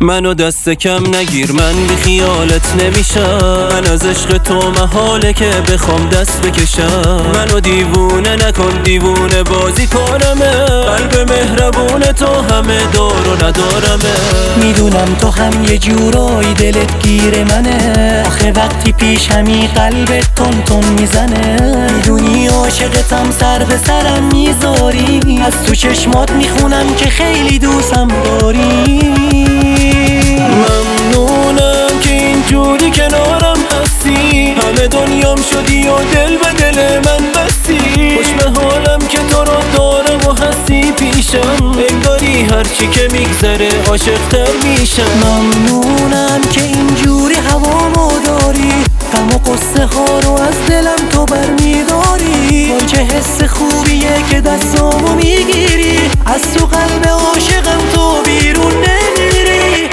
منو دست کم نگیر، من بی خیالت نمیشم. من از عشق تو محاله که بخوام دست بکشم. منو دیوونه نکن، دیوونه بازی کنمه. قلب مهربون تو همه دار و ندارمه. میدونم تو هم یه جورایی دلت گیر منه. آخه وقتی پیشمی قلبت تون تون میزنه. میدونی عاشقتم، سر به سرم میذاری. از تو چشمات میخونم که خیلی دوستم داری. ممنونم که اینجوری کنارم هستی. همه دنیام شدی و دل به دل من بستی. خوش به حالم که تو رو دارم و هستی پیشم. انگاری هرچی که میگذره عاشق‌تر میشم. ممنونم که اینجوری هوامو داری. غم و قصه ها رو از دلم تو برمیداری. وای چه حس خوبیه که دستامو میگیری. از تو قلب عاشقم تو بیرون نمیری.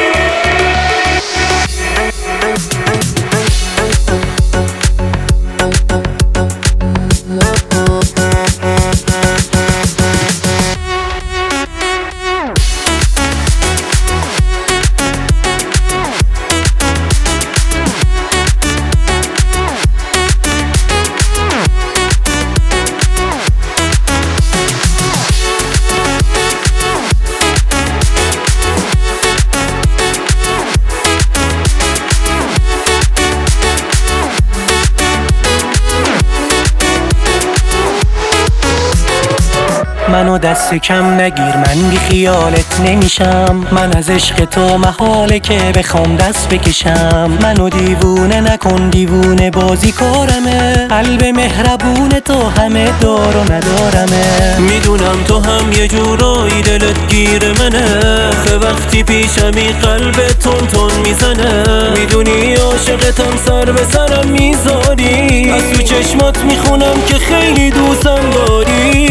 منو دست کم نگیر، من بی خیالت نمیشم. من از عشق تو محاله که بخوام دست بکشم. منو دیوونه نکن، دیوونه بازی کارمه. قلب مهربون تو همه دار و ندارمه. میدونم تو هم یه جورایی دلت گیر منه. آخه وقتی پیشمی قلب تون تون میزنه. میدونی عاشقتم، سر به سرم میذاری. از تو چشمات میخونم که خیلی دوستم داری.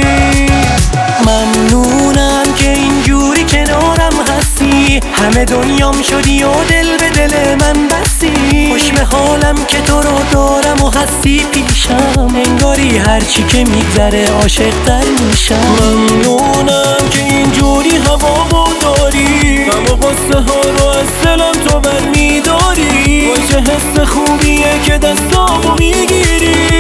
ممنونم که اینجوری کنارم هستی. همه دنیام شدی و دل به دل من بستی. خوش به حالم که تو رو دارم و هستی پیشم. انگاری هرچی که میگذره عاشق‌تر میشم. ممنونم که اینجوری هوامو داری. غم و غصه ها رو از دلم تو برمیداری. وای چه حس خوبیه که دستامو میگیری.